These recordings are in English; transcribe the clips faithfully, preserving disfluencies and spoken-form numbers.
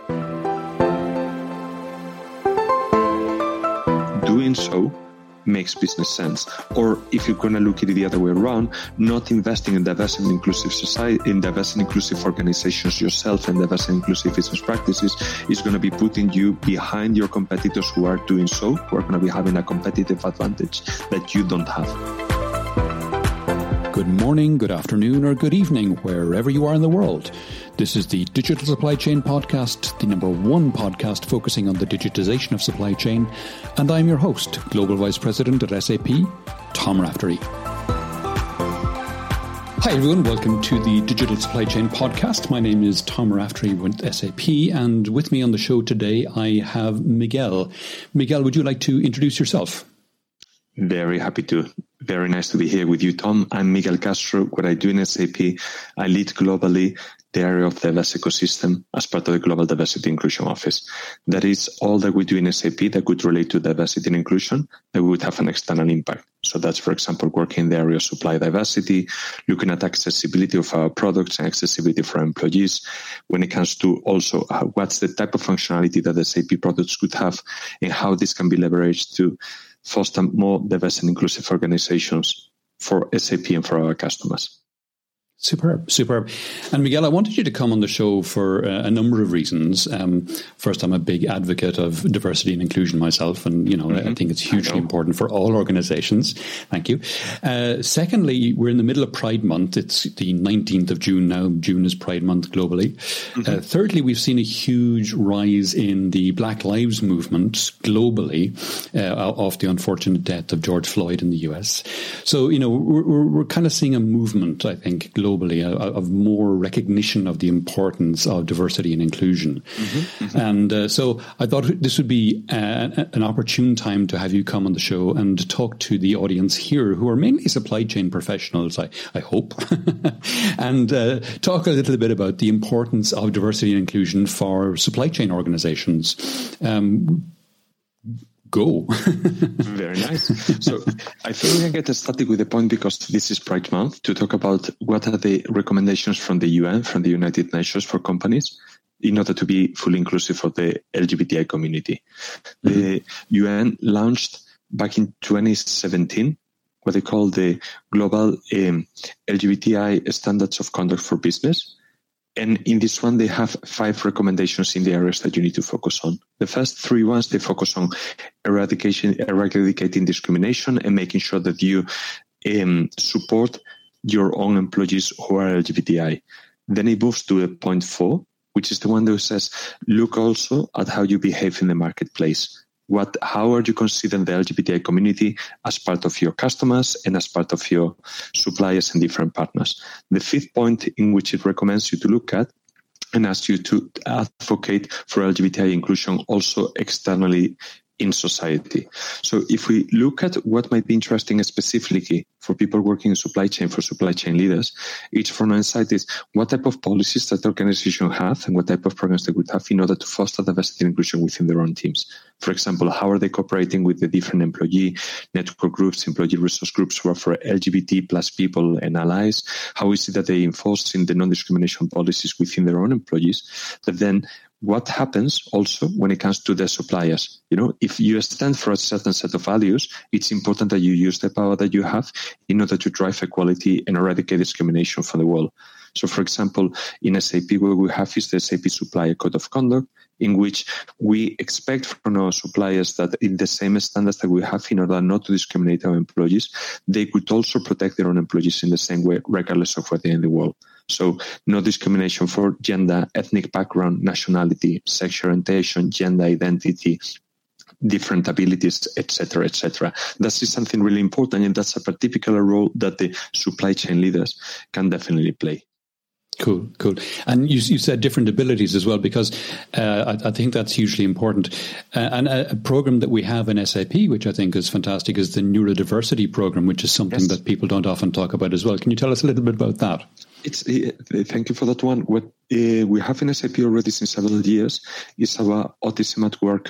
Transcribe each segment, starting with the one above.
Doing so makes business sense. Or if you're going to look at it the other way around, not investing in diverse and inclusive society, in diverse and inclusive organizations yourself and diverse and inclusive business practices is going to be putting you behind your competitors who are doing so, who are going to be having a competitive advantage that you don't have. Good morning, good afternoon, or good evening, wherever you are in the world. This is the Digital Supply Chain Podcast, the number one podcast focusing on the digitization of supply chain. And I'm your host, Global Vice President at S A P, Tom Raftery. Hi everyone, welcome to the Digital Supply Chain Podcast. My name is Tom Raftery with S A P, and with me on the show today I have Miguel. Miguel, would you like to introduce yourself? Very happy to. Very nice to be here with you, Tom. I'm Miguel Castro. What I do in S A P, I lead globally the area of the diverse ecosystem as part of the Global Diversity Inclusion Office. That is all that we do in S A P that could relate to diversity and inclusion that would have an external impact. So that's, for example, working in the area of supply diversity, looking at accessibility of our products and accessibility for our employees. When it comes to also uh, what's the type of functionality that S A P products could have and how this can be leveraged to foster more diverse and inclusive organizations for S A P and for our customers. Superb, superb. And Miguel, I wanted you to come on the show for uh, a number of reasons. Um, first, I'm a big advocate of diversity and inclusion myself, and you know mm-hmm. I think it's hugely important for all organizations. Thank you. Uh, secondly, we're in the middle of Pride Month. It's the nineteenth of June now. June is Pride Month globally. Mm-hmm. Uh, thirdly, we've seen a huge rise in the Black Lives Movement globally uh, of the unfortunate death of George Floyd in the U S. So, you know, we're, we're, we're kind of seeing a movement, I think, globally. Globally, of more recognition of the importance of diversity and inclusion. Mm-hmm, mm-hmm. And uh, so I thought this would be uh, an opportune time to have you come on the show and talk to the audience here, who are mainly supply chain professionals, I, I hope, and uh, talk a little bit about the importance of diversity and inclusion for supply chain organizations. Um, Go. Very nice. So I think we can get started with the point, because this is Pride Month, to talk about what are the recommendations from the U N, from the United Nations for companies in order to be fully inclusive of the L G B T I community. Mm-hmm. The U N launched back in twenty seventeen what they call the Global um, L G B T I Standards of Conduct for Business. And in this one, they have five recommendations in the areas that you need to focus on. The first three ones, they focus on eradication, eradicating discrimination and making sure that you um, support your own employees who are L G B T I. Then it moves to a point four, which is the one that says, look also at how you behave in the marketplace. What, how are you considering the L G B T I community as part of your customers and as part of your suppliers and different partners? The fifth point in which it recommends you to look at and asks you to advocate for L G B T I inclusion also externally in society. So if we look at what might be interesting specifically for people working in supply chain, for supply chain leaders, each from one side is what type of policies that the organization have and what type of programs they would have in order to foster diversity and inclusion within their own teams. For example, how are they cooperating with the different employee network groups, employee resource groups who are for L G B T plus people and allies? How is it that they enforce in the non-discrimination policies within their own employees? But then what happens also when it comes to the suppliers? You know, if you stand for a certain set of values, it's important that you use the power that you have in order to drive equality and eradicate discrimination from the world. So, for example, in S A P, what we have is the S A P Supplier Code of Conduct, in which we expect from our suppliers that in the same standards that we have in order not to discriminate our employees, they could also protect their own employees in the same way, regardless of where they're in the world. So no discrimination for gender, ethnic background, nationality, sexual orientation, gender identity, different abilities, et cetera, et cetera. That is something really important, and that's a particular role that the supply chain leaders can definitely play. Cool, cool. And you, you said different abilities as well, because uh, I, I think that's hugely important. Uh, and a, a program that we have in S A P, which I think is fantastic, is the neurodiversity program, which is something yes. that people don't often talk about as well. Can you tell us a little bit about that? It's uh, thank you for that one. What uh, we have in S A P already since several years is our Autism at Work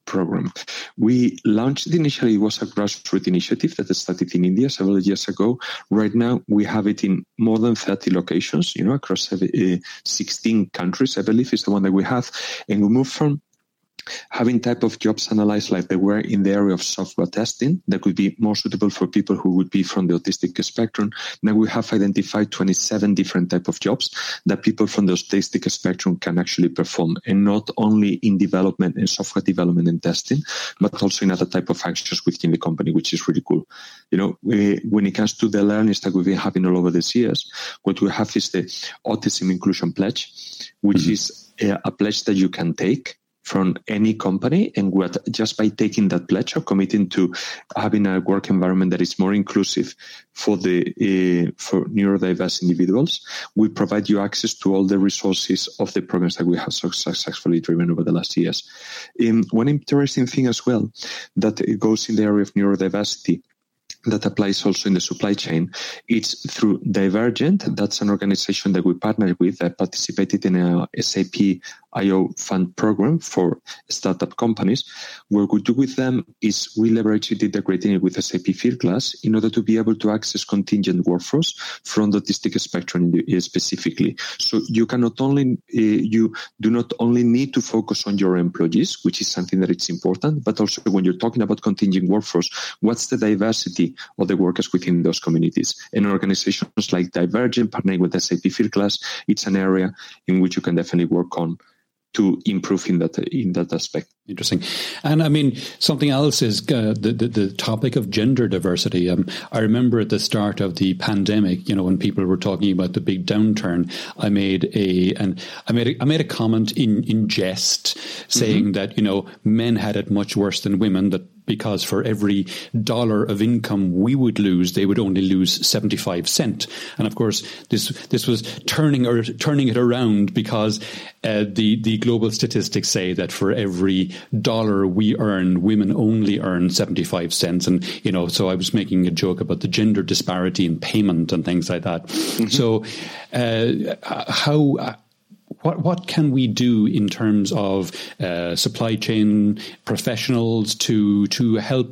program. We launched it initially, it was a grassroots initiative that started in India several years ago. Right now, we have it in more than thirty locations, you know, across uh, sixteen countries, I believe is the one that we have. And we moved from having type of jobs analyzed like they were in the area of software testing that could be more suitable for people who would be from the autistic spectrum. Now we have identified twenty-seven different type of jobs that people from the autistic spectrum can actually perform, and not only in development and software development and testing, but also in other type of functions within the company, which is really cool. You know, we, when it comes to the learnings that we've been having all over these years, what we have is the Autism Inclusion Pledge, which mm-hmm. is a, a pledge that you can take from any company, and what just by taking that pledge or committing to having a work environment that is more inclusive for the uh, for neurodiverse individuals, we provide you access to all the resources of the programs that we have so successfully driven over the last years. Um, one interesting thing as well that it goes in the area of neurodiversity that applies also in the supply chain. It's through Divergent. That's an organization that we partnered with that participated in a S A P I O fund program for startup companies. What we do with them is we leverage it, integrating it with S A P Fieldglass in order to be able to access contingent workforce from the autistic spectrum specifically. So you can not only, uh, you do not only need to focus on your employees, which is something that it's important, but also when you're talking about contingent workforce, what's the diversity of the workers within those communities? And organizations like Divergent, partnering with S A P Fieldglass, it's an area in which you can definitely work on to improve in that in that aspect. Interesting. And I mean, something else is uh, the, the the topic of gender diversity. Um, I remember at the start of the pandemic, you know, when people were talking about the big downturn, I made a and I made a, I made a comment in in jest saying mm-hmm. that, you know, men had it much worse than women, that because for every dollar of income we would lose, they would only lose seventy-five cents. And of course, this this was turning or turning it around, because uh, the the global statistics say that for every dollar we earn, women only earn seventy-five cents. And, you know, so I was making a joke about the gender disparity in payment and things like that. Mm-hmm. So uh, how... Uh, What what can we do in terms of uh, supply chain professionals to to help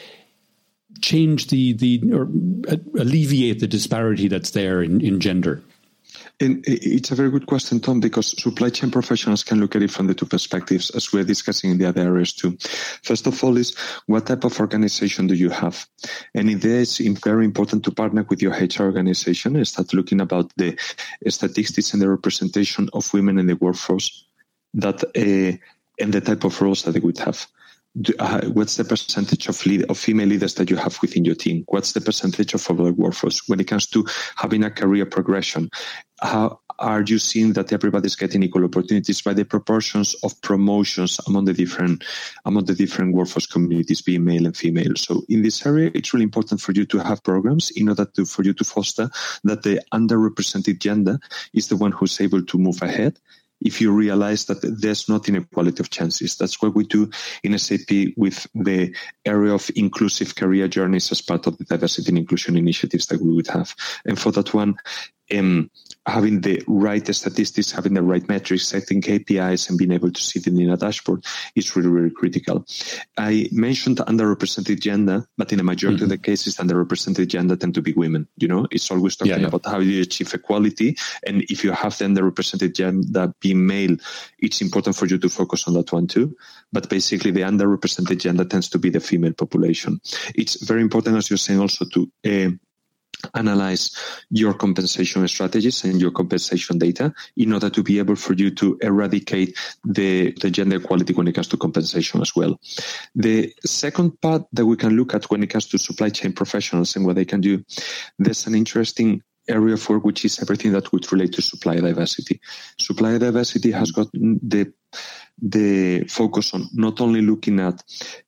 change the the or alleviate the disparity that's there in, in gender? And it's a very good question, Tom, because supply chain professionals can look at it from the two perspectives, as we're discussing in the other areas too. First of all is, what type of organization do you have? And in this, it's very important to partner with your H R organization and start looking about the statistics and the representation of women in the workforce, that uh, and the type of roles that they would have. Do, uh, what's the percentage of, lead, of female leaders that you have within your team? What's the percentage of overall workforce? When it comes to having a career progression, how are you seeing that everybody's getting equal opportunities by the proportions of promotions among the different among the different workforce communities, being male and female? So in this area, it's really important for you to have programs in order to for you to foster that the underrepresented gender is the one who's able to move ahead. If you realize that there's not inequality of chances. That's what we do in S A P with the area of inclusive career journeys as part of the diversity and inclusion initiatives that we would have. And for that one, um, having the right statistics, having the right metrics, setting K P Is and being able to see them in a dashboard is really, really critical. I mentioned underrepresented gender, but in a majority mm-hmm. of the cases, underrepresented gender tend to be women. You know, it's always talking yeah, yeah. about how you achieve equality. And if you have the underrepresented gender being male, it's important for you to focus on that one too. But basically, the underrepresented gender tends to be the female population. It's very important, as you're saying, also to uh, analyze your compensation strategies and your compensation data in order to be able for you to eradicate the, the gender equality when it comes to compensation as well. The second part that we can look at when it comes to supply chain professionals and what they can do, there's an interesting area of work which is everything that would relate to supplier diversity. Supplier diversity has got the the focus on not only looking at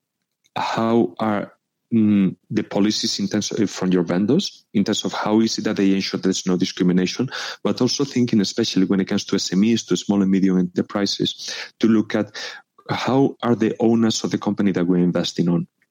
how are Mm, the policies in terms of from your vendors, in terms of how is it that they ensure there's no discrimination, but also thinking, especially when it comes to S M Es, to small and medium enterprises, to look at how are the owners of the company that we're investing on.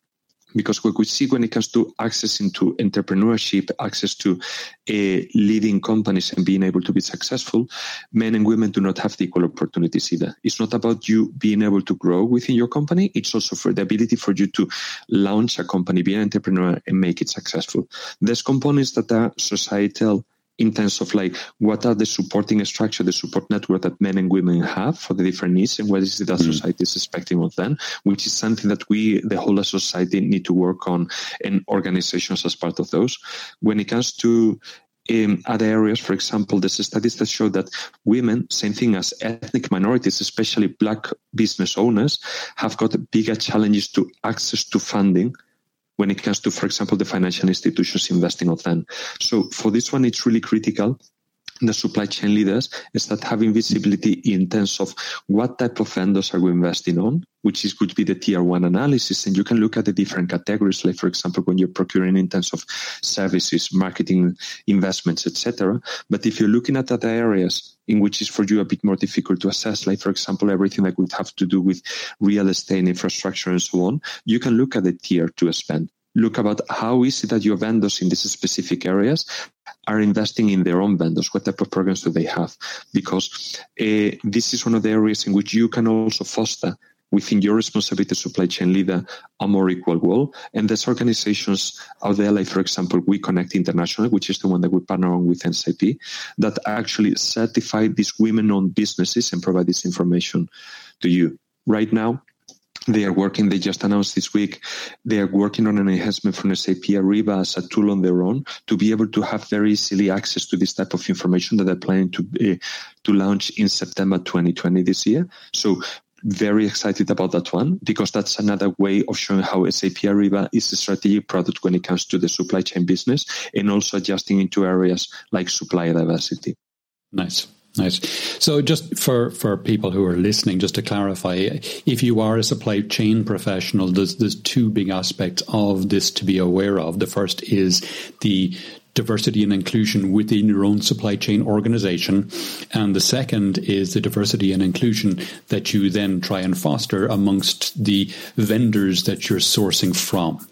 Because what we see when it comes to access into entrepreneurship, access to uh, leading companies and being able to be successful, men and women do not have the equal opportunities either. It's not about you being able to grow within your company. It's also for the ability for you to launch a company, be an entrepreneur, and make it successful. There's components that are societal in terms of like what are the supporting structure, the support network that men and women have for the different needs, and what is it that mm. society is expecting of them, which is something that we, the whole of society, need to work on, and organizations as part of those. When it comes to in other areas, for example, there's studies that show that women, same thing as ethnic minorities, especially black business owners, have got bigger challenges to access to funding when it comes to, for example, the financial institutions investing of them. So for this one, it's really critical. The supply chain leaders is that having visibility in terms of what type of vendors are we investing on, which is could be the tier one analysis. And you can look at the different categories, like, for example, when you're procuring in terms of services, marketing, investments, et cetera. But if you're looking at other areas in which is for you a bit more difficult to assess, like, for example, everything that would have to do with real estate, infrastructure, and so on, you can look at the tier two spend. Look about how is it that your vendors in these specific areas are investing in their own vendors. What type of programs do they have? Because uh, this is one of the areas in which you can also foster within your responsibility as supply chain leader a more equal world. And there's organizations out there, like, for example, We Connect International, which is the one that we partner on with N S A P, that actually certify these women-owned businesses and provide this information to you. Right now, they are working, they just announced this week, they are working on an enhancement from S A P Ariba as a tool on their own to be able to have very easily access to this type of information that they're planning to uh, to launch in September twenty twenty this year. So very excited about that one, because that's another way of showing how S A P Ariba is a strategic product when it comes to the supply chain business, and also adjusting into areas like supply diversity. Nice. Nice. So just for, for people who are listening, just to clarify, if you are a supply chain professional, there's, there's two big aspects of this to be aware of. The first is the diversity and inclusion within your own supply chain organization. And the second is the diversity and inclusion that you then try and foster amongst the vendors that you're sourcing from.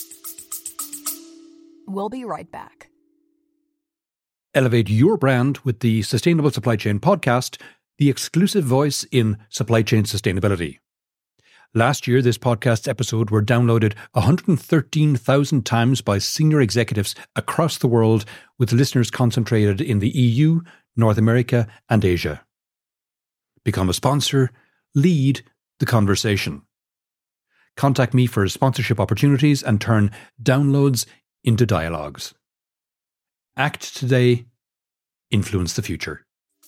We'll be right back. Elevate your brand with the Sustainable Supply Chain Podcast, the exclusive voice in supply chain sustainability. Last year, this podcast's episode were downloaded one hundred thirteen thousand times by senior executives across the world, with listeners concentrated in the E U, North America, and Asia. Become a sponsor. Lead the conversation. Contact me for sponsorship opportunities and turn downloads into dialogues. Act today, influence the future.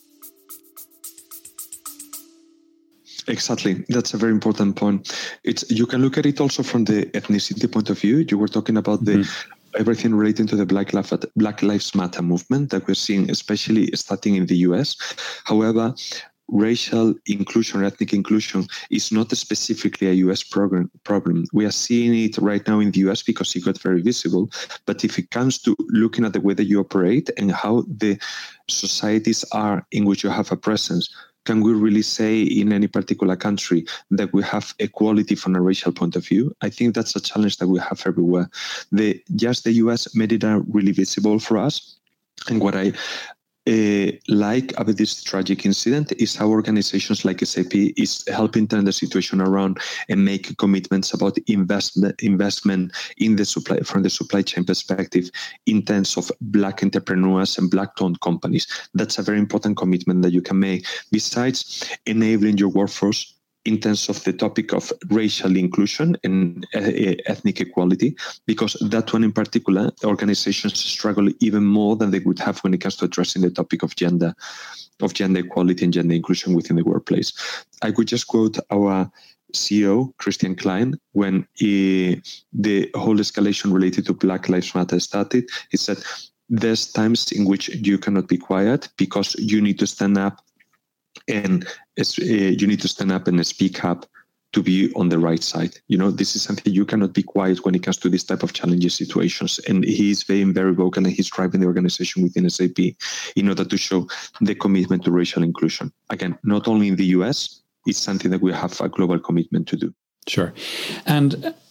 Exactly. That's a very important point. It's you can look at it also from the ethnicity point of view. You were talking about the mm-hmm. everything relating to the Black Lives, Black Lives Matter movement that we're seeing, especially starting in the U S. However, racial inclusion, ethnic inclusion is not specifically a U S program, problem. We are seeing it right now in the U S because it got very visible. But if it comes to looking at the way that you operate and how the societies are in which you have a presence, can we really say in any particular country that we have equality from a racial point of view? I think that's a challenge that we have everywhere. The, just the U S made it really visible for us. And what I Uh, like about this tragic incident is how organizations like S A P is helping turn the situation around and make commitments about investment investment in the supply from the supply chain perspective in terms of Black entrepreneurs and Black-owned companies. That's a very important commitment that you can make. Besides enabling your workforce in terms of the topic of racial inclusion and uh, ethnic equality, because that one in particular, organizations struggle even more than they would have when it comes to addressing the topic of gender, of gender equality and gender inclusion within the workplace. I could just quote our C E O, Christian Klein, when he, the whole escalation related to Black Lives Matter started. He said, there's times in which you cannot be quiet because you need to stand up and uh, you need to stand up and speak up to be on the right side. You know, this is something you cannot be quiet when it comes to this type of challenging situations. And he's very, very vocal, and he's driving the organization within S A P in order to show the commitment to racial inclusion. Again, not only in the U S, it's something that we have a global commitment to do. Sure. And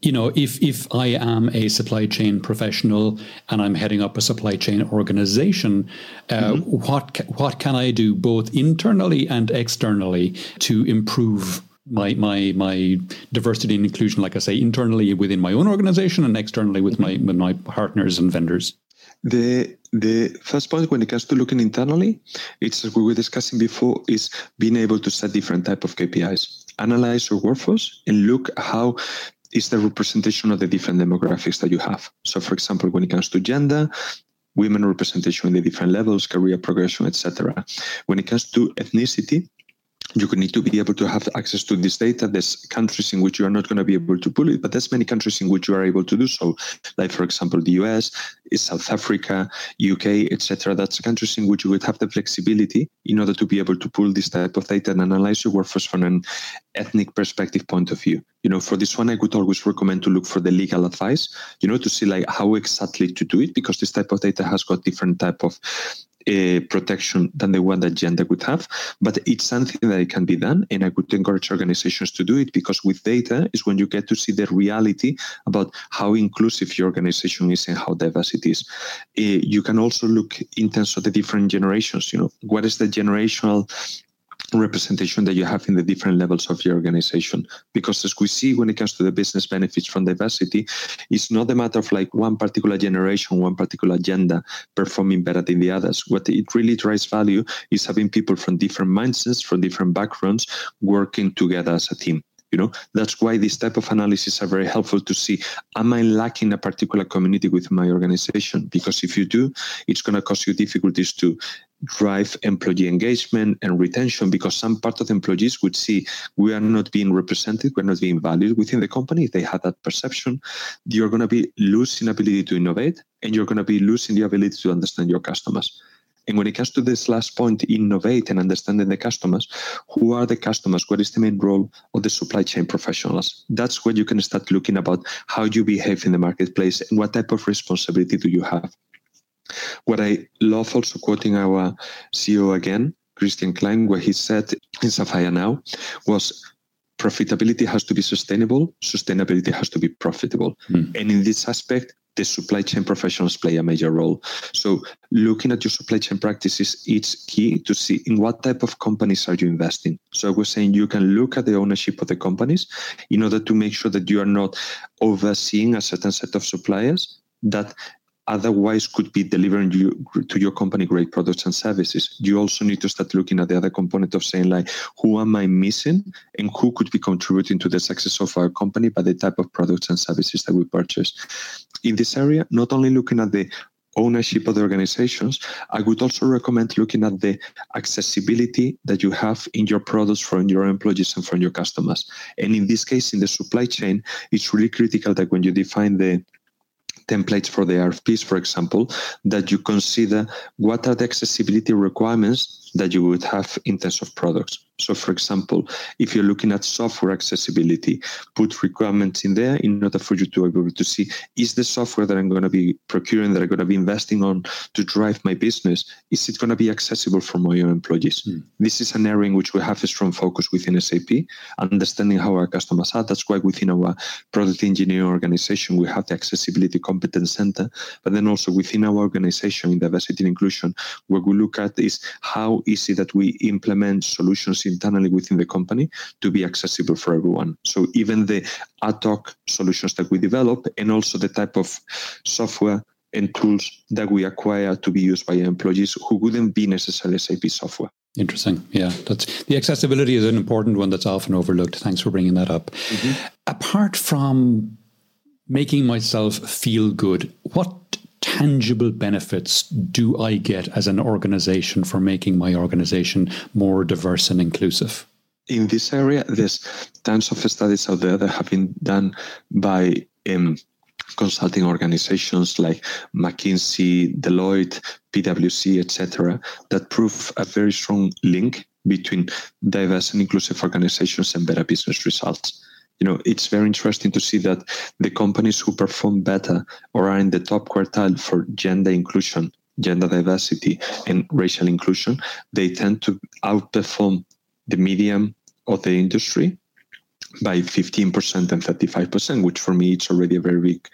you know, if if I am a supply chain professional and I'm heading up a supply chain organization, uh, mm-hmm. what what can I do both internally and externally to improve my my my diversity and inclusion? Like I say, internally within my own organization and externally with my with my partners and vendors. The the first point when it comes to looking internally, it's as we were discussing before, is being able to set different type of K P Is, analyze your workforce, and look how is the representation of the different demographics that you have. So, for example, when it comes to gender, women representation in the different levels, career progression, et cetera. When it comes to ethnicity, you need to be able to have access to this data. There's countries in which you are not going to be able to pull it, but there's many countries in which you are able to do so. Like, for example, the U S, South Africa, U K, et cetera. That's countries in which you would have the flexibility in order to be able to pull this type of data and analyze your workforce from an ethnic perspective point of view. You know, for this one, I would always recommend to look for the legal advice, you know, to see like how exactly to do it, because this type of data has got different type of Uh, protection than the one that gender would have, but it's something that it can be done, and I would encourage organizations to do it, because with data is when you get to see the reality about how inclusive your organization is and how diverse it is. Uh, you can also look in terms of the different generations, you know, what is the generational representation that you have in the different levels of your organization, because as we see when it comes to the business benefits from diversity, it's not a matter of like one particular generation, one particular gender performing better than the others. What it really drives value is having people from different mindsets, from different backgrounds, working together as a team. You know, that's why this type of analysis are very helpful to see, am I lacking a particular community within my organization? Because if you do, it's going to cause you difficulties to drive employee engagement and retention, because some part of the employees would see we are not being represented, we're not being valued within the company. If they have that perception, you're going to be losing ability to innovate, and you're going to be losing the ability to understand your customers. And when it comes to this last point, innovate and understanding the customers, who are the customers? What is the main role of the supply chain professionals? That's where you can start looking about how you behave in the marketplace and what type of responsibility do you have. What I love also quoting our C E O again, Christian Klein, where he said in Sapphire Now was, profitability has to be sustainable, sustainability has to be profitable. Mm. And in this aspect, the supply chain professionals play a major role. So looking at your supply chain practices, it's key to see in what type of companies are you investing. So I was saying you can look at the ownership of the companies in order to make sure that you are not overseeing a certain set of suppliers that otherwise could be delivering you to your company great products and services. You also need to start looking at the other component of saying, like, who am I missing and who could be contributing to the success of our company by the type of products and services that we purchase. In this area, not only looking at the ownership of the organizations, I would also recommend looking at the accessibility that you have in your products from your employees and from your customers. And in this case, in the supply chain, it's really critical that when you define the templates for the R F Ps, for example, that you consider what are the accessibility requirements that you would have in terms of products. So, for example, if you're looking at software accessibility, put requirements in there in order for you to be able to see, is the software that I'm going to be procuring, that I'm going to be investing on to drive my business, is it going to be accessible for my own employees? Mm. This is an area in which we have a strong focus within S A P, understanding how our customers are. That's why within our product engineering organization, we have the Accessibility Competence Center, but then also within our organization in diversity and inclusion, what we look at is how is it that we implement solutions internally within the company to be accessible for everyone. So even the ad hoc solutions that we develop, and also the type of software and tools that we acquire to be used by employees who wouldn't be necessarily S A P software. Interesting. Yeah, that's the accessibility is an important one that's often overlooked. Thanks for bringing that up. Mm-hmm. Apart from making myself feel good, what tangible benefits do I get as an organization for making my organization more diverse and inclusive? In this area, there's tons of studies out there that have been done by um, consulting organizations like McKinsey, Deloitte, PwC, et cetera, that prove a very strong link between diverse and inclusive organizations and better business results. You know, it's very interesting to see that the companies who perform better or are in the top quartile for gender inclusion, gender diversity, and racial inclusion, they tend to outperform the median of the industry by fifteen percent and thirty-five percent, which for me, it's already a very big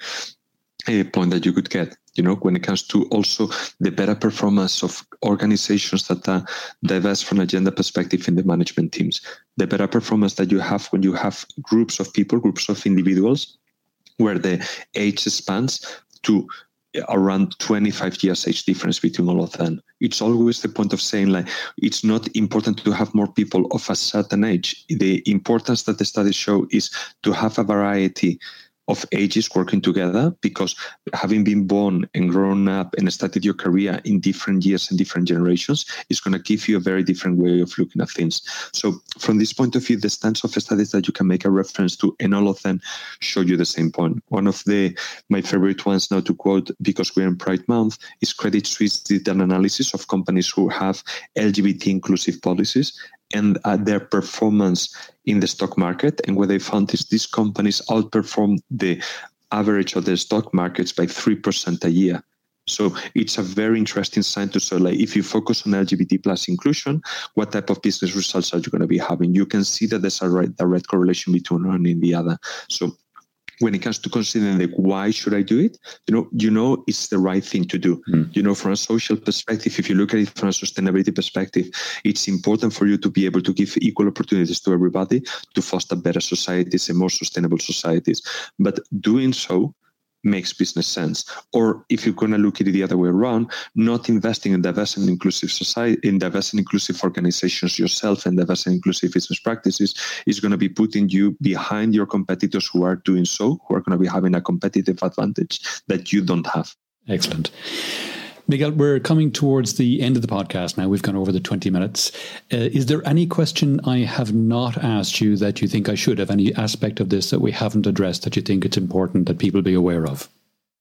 uh, point that you could get. You know, when it comes to also the better performance of organizations that are diverse from a gender perspective in the management teams, the better performance that you have when you have groups of people, groups of individuals, where the age spans to around twenty-five years age difference between all of them. It's always the point of saying, like, it's not important to have more people of a certain age. The importance that the studies show is to have a variety of ages working together, because having been born and grown up and started your career in different years and different generations is going to give you a very different way of looking at things. So from this point of view, the stance of studies that you can make a reference to, and all of them show you the same point. One of the my favorite ones now to quote, because we're in Pride Month, is Credit Suisse did an analysis of companies who have L G B T inclusive policies and uh, their performance in the stock market. And what they found is these companies outperform the average of the stock markets by three percent a year. So it's a very interesting sign to say, like, if you focus on L G B T plus inclusion, what type of business results are you going to be having? You can see that there's a right, direct correlation between one and the other. So when it comes to considering, like, why should I do it? You know, you know, it's the right thing to do. Mm. You know, from a social perspective, if you look at it from a sustainability perspective, it's important for you to be able to give equal opportunities to everybody to foster better societies and more sustainable societies. But doing so makes business sense. Or if you're going to look at it the other way around, not investing in diverse and inclusive society, in diverse and inclusive organizations yourself and diverse and inclusive business practices is going to be putting you behind your competitors who are doing so, who are going to be having a competitive advantage that you don't have. Excellent. Miguel, we're coming towards the end of the podcast now. We've gone over the twenty minutes. Uh, is there any question I have not asked you that you think I should have? Any aspect of this that we haven't addressed that you think it's important that people be aware of?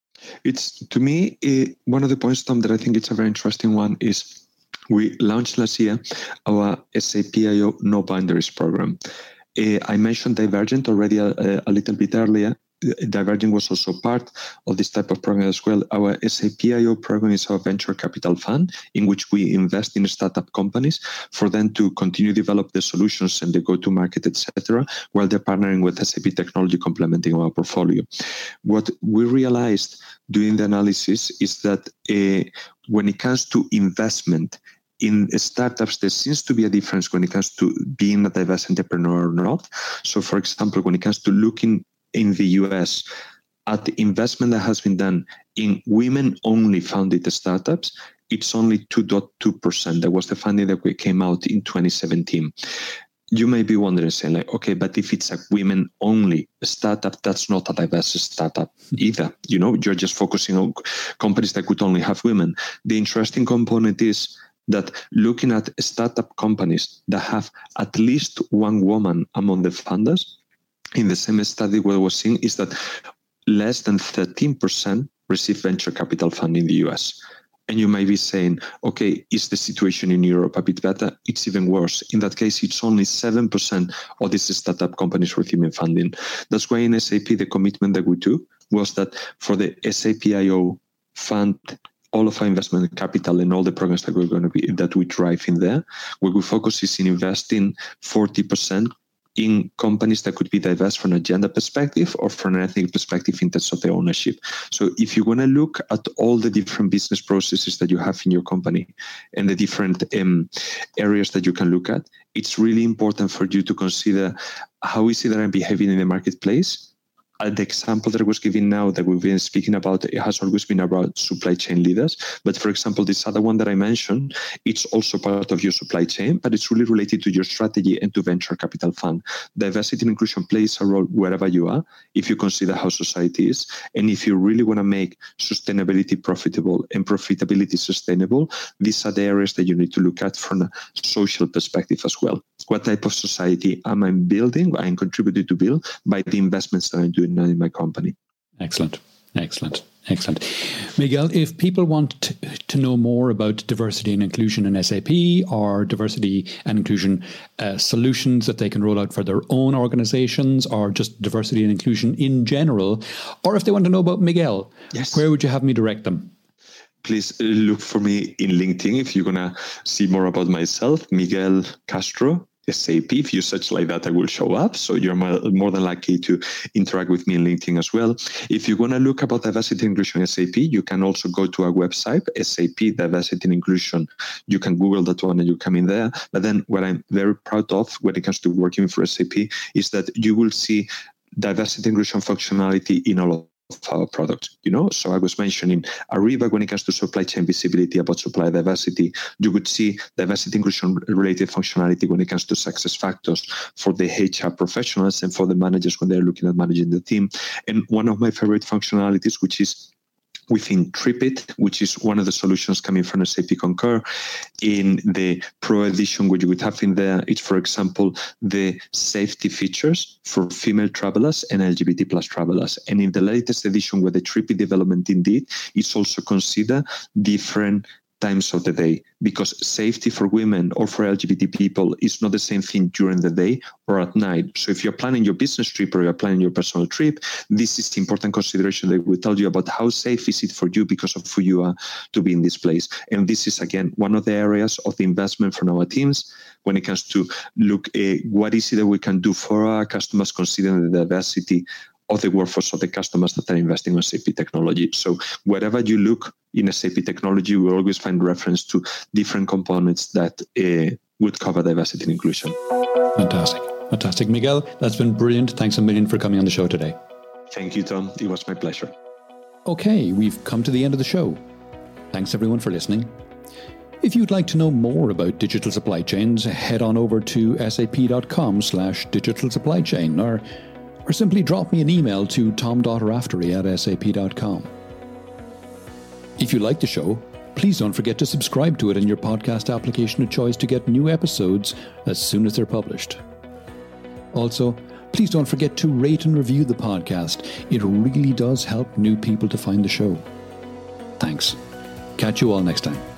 It's, to me, uh, one of the points, Tom, that I think it's a very interesting one is we launched last year our S A P I O No Boundaries program. Uh, I mentioned Divergent already a, a little bit earlier. Divergent was also part of this type of program as well. Our S A P I O program is our venture capital fund in which we invest in startup companies for them to continue to develop the solutions and the go-to-market, et cetera, while they're partnering with S A P technology complementing our portfolio. What we realized doing the analysis is that uh, when it comes to investment in startups, there seems to be a difference when it comes to being a diverse entrepreneur or not. So, for example, when it comes to looking in the U S at the investment that has been done in women-only founded startups, it's only two point two percent. That was the funding that we came out in twenty seventeen. You may be wondering, saying, like, okay, but if it's a women-only startup, that's not a diverse startup either. You know, you're just focusing on companies that could only have women. The interesting component is that looking at startup companies that have at least one woman among the founders, in the same study, what we're seeing is that less than thirteen percent receive venture capital funding in the U S. And you might be saying, okay, is the situation in Europe a bit better? It's even worse. In that case, it's only seven percent of these startup companies receiving funding. That's why in S A P, the commitment that we took was that for the S A P I O fund, all of our investment capital and all the programs that we're going to be, that we drive in there, what we focus is in investing forty percent in companies that could be diverse from a gender perspective or from an ethnic perspective in terms of the ownership. So if you want to look at all the different business processes that you have in your company and the different um, areas that you can look at, it's really important for you to consider how is it that I'm behaving in the marketplace. Uh, the example that I was giving now that we've been speaking about, it has always been about supply chain leaders. But for example, this other one that I mentioned, it's also part of your supply chain, but it's really related to your strategy and to venture capital fund. Diversity and inclusion plays a role wherever you are, if you consider how society is. And if you really want to make sustainability profitable and profitability sustainable, these are the areas that you need to look at from a social perspective as well. What type of society am I building, I am contributing to build by the investments that I'm doing now in my company. Excellent. Excellent. Excellent. Miguel, if people want to know more about diversity and inclusion in S A P or diversity and inclusion uh, solutions that they can roll out for their own organizations or just diversity and inclusion in general, or if they want to know about Miguel, yes, where would you have me direct them? Please look for me in LinkedIn if you're going to see more about myself, Miguel Castro. S A P. If you search like that, I will show up. So you're more than likely to interact with me in LinkedIn as well. If you want to look about diversity and inclusion S A P, you can also go to our website, S A P Diversity and Inclusion. You can Google that one and you come in there. But then what I'm very proud of when it comes to working for S A P is that you will see diversity and inclusion functionality in all of of our product, you know. So I was mentioning Ariba when it comes to supply chain visibility about supply diversity. You would see diversity inclusion related functionality when it comes to success factors for the H R professionals and for the managers when they're looking at managing the team. And one of my favorite functionalities, which is within Tripit, which is one of the solutions coming from S A P Concur, in the Pro Edition, what you would have in there is, for example, the safety features for female travelers and L G B T plus travelers. And in the latest edition, where the Tripit development indeed is also consider different times of the day, because safety for women or for L G B T people is not the same thing during the day or at night. So if you're planning your business trip or you're planning your personal trip, this is the important consideration that will tell you about how safe is it for you because of who you are to be in this place. And this is, again, one of the areas of the investment from our teams when it comes to look at what is it that we can do for our customers, considering the diversity of the workforce of the customers that are investing in S A P technology. So wherever you look in S A P technology, you will always find reference to different components that uh, would cover diversity and inclusion. Fantastic. Fantastic. Miguel, that's been brilliant. Thanks a million for coming on the show today. Thank you, Tom. It was my pleasure. Okay, we've come to the end of the show. Thanks everyone for listening. If you'd like to know more about digital supply chains, head on over to sap.com slash digital supply chain or or simply drop me an email to tom.raftery at sap.com. If you like the show, please don't forget to subscribe to it in your podcast application of choice to get new episodes as soon as they're published. Also, please don't forget to rate and review the podcast. It really does help new people to find the show. Thanks. Catch you all next time.